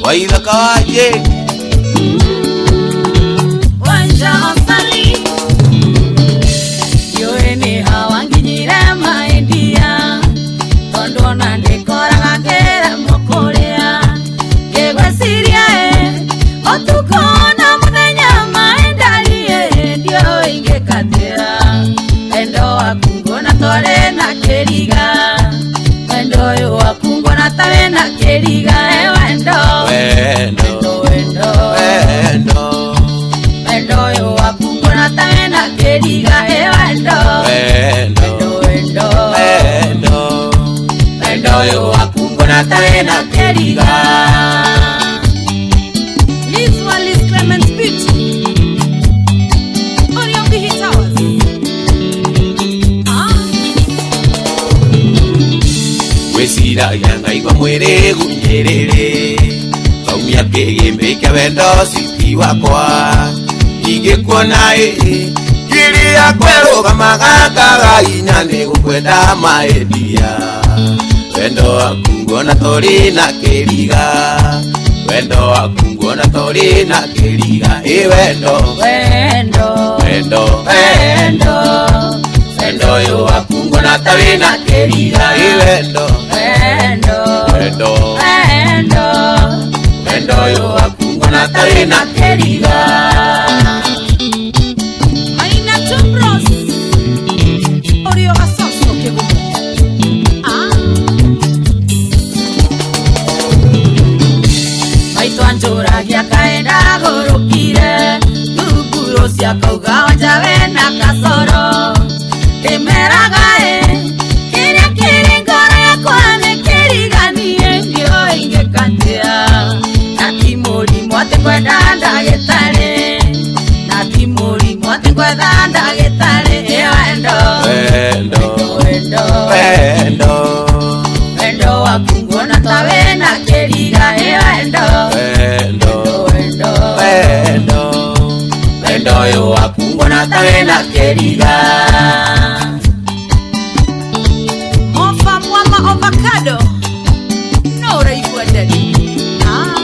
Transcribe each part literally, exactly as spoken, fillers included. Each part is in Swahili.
waitha kawaje wanja osali yoene hawanginyire maindia tondo na ndikoraga ngera mokorea ngegweciria e otukona muthenya maendarie ndio ingekatira endo wakungo na tore na keriga endo yo wakungo na tore na keriga e wendo wendo wendo wendo wendo yo wakungo na tore na keriga e wendo wendo wendo wendo wendo yo wakungo na tore na keriga. Liz Wallis Clement Beat Orion Bihi Towers. Wesira yanga igwa mwere gunyerere kaumia kigembe kia wendo siti wakwa ingekuona e kiri ya kweruga magakaga inya ni gukwenda maedia wendo wakungo na tori na keriga wendo wakungo na tori na keriga e wendo Wendo wendo Wendo wendo yo wakungo na tori na keriga e wendo Wendo wendo Wendo wendo yo wakungo na tori na keriga. Aina Chumbros Orio Gasoso Kegumo. Ah Maito anjoragia kaenda gorokire Nurukuro cia kauga wanjawe na kasoro Kimeraga e Kiria kiri ngoro yakwa ni kiriganie ndio ingekatia Na kimuri mwote kwenda ndagitari Na kimuri mwote kwenda ndagitari e wendo Wendo Wendo wendo Wendo wakungo na tawe na keriga e wendo wendo Wendo wendo wendo yo wakungo na tawe na keriga. Ofa mwama avocado No raifu adadi Ah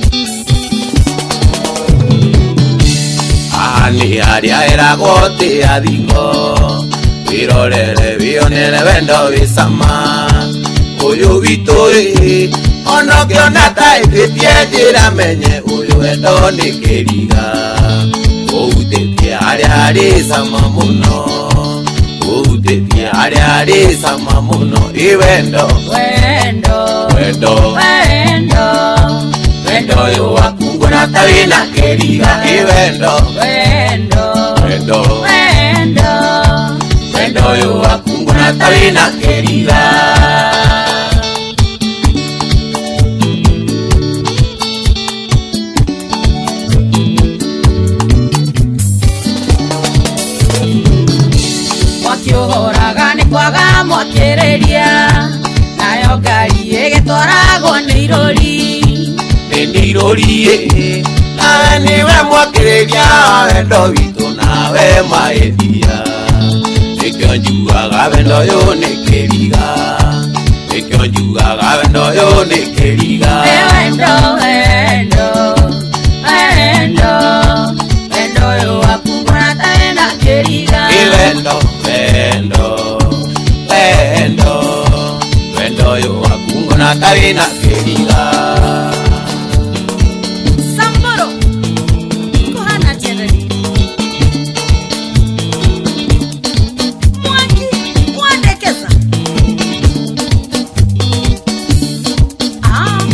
Ani aria era gote adingo virorere vionere wendo visama uyu vitoi ono kionata itipiejira menye uyu wendo ni keriga outetie aria arisama muno outetie aria arisama muno i wendo Wendo wendo Wendo wendo yo wakungo na tawi na keriga i wendo Wendo wendo Wendo wendo yo wakungo na tawi na keriga. Mwakiohoraga ni kwaga mwakereria Nayo ngari igitwaragwo ni irori Nindiririe nawe niwe mwakireria wendo witu nawe maedia nikio njugaga wendo yo ni keriga nikio njugaga wendo yo ni keriga. Wendo Wendo Wendo Wendo yo wakungo na tawe na keriga i wendo wendo wendo wendo yo wakungo na tawi na keriga. Samboro Kohana Jerry Mwaki Mwandekeza Ah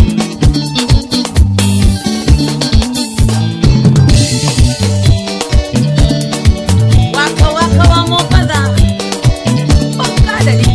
Wako wako wa mopatha Okadali